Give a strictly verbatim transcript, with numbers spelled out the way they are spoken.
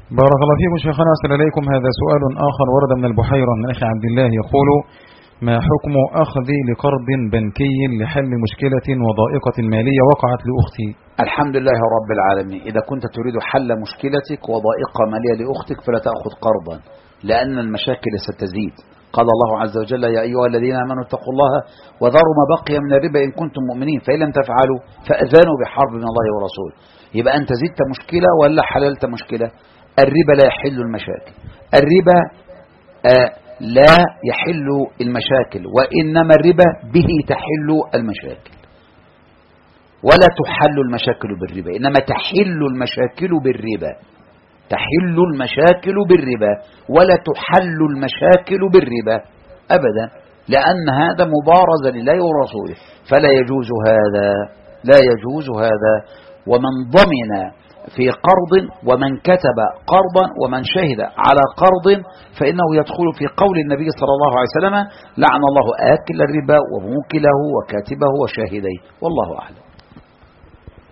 بارك الله فيكم شيخنا. أسأل إليكم هذا سؤال آخر ورد من البحيرة من أخي عبد الله يقول: ما حكم أخذي لقرض بنكي لحل مشكلة وضائقة مالية وقعت لأختي؟ الحمد لله رب العالمين. إذا كنت تريد حل مشكلتك وضائقة مالية لأختك فلا تأخذ قرضا، لأن المشاكل ستزيد. قال الله عز وجل: يا أيها الذين آمنوا اتقوا الله وذروا ما بقي من الربا إن كنتم مؤمنين فإن لم تفعلوا فأذنوا بحرب من الله ورسوله. يبقى أنت زدت مشكلة ولا حللت مشكلة؟ الربا لا يحل المشاكل، الربا آه لا يحل المشاكل، وإنما الربا به تحل المشاكل. ولا تحل المشاكل بالربا، إنما تحل المشاكل بالربا. تحل المشاكل بالربا ولا تحل المشاكل بالربا أبدا، لأن هذا مبارزة لله ورسوله، فلا يجوز هذا، لا يجوز هذا. ومن ضمن في قرض ومن كتب قرضا ومن شهد على قرض فإنه يدخل في قول النبي صلى الله عليه وسلم: لعن الله آكل الربا وموكله وكاتبه وشاهديه. والله أعلم.